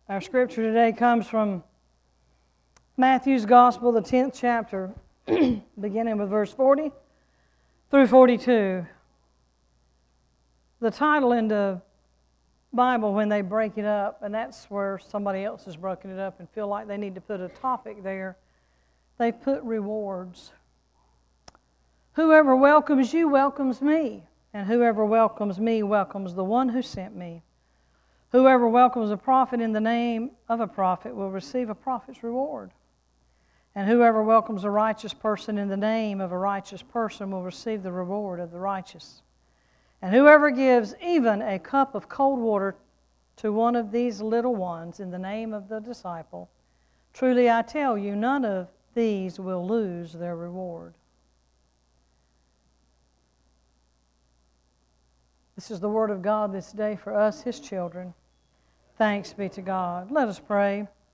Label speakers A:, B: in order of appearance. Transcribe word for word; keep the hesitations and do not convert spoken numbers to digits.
A: Our scripture today comes from Matthew's Gospel, the tenth chapter, beginning with verse forty through forty-two. The title in the Bible, when they break it up, and that's where somebody else has broken it up and feel like they need to put a topic there, they put rewards. Whoever welcomes you welcomes me, and whoever welcomes me welcomes the one who sent me. Whoever welcomes a prophet in the name of a prophet will receive a prophet's reward. And whoever welcomes a righteous person in the name of a righteous person will receive the reward of the righteous. And whoever gives even a cup of cold water to one of these little ones in the name of the disciple, truly I tell you, none of these will lose their reward. This is the word of God this day for us, His children. Thanks be to God. Let us pray.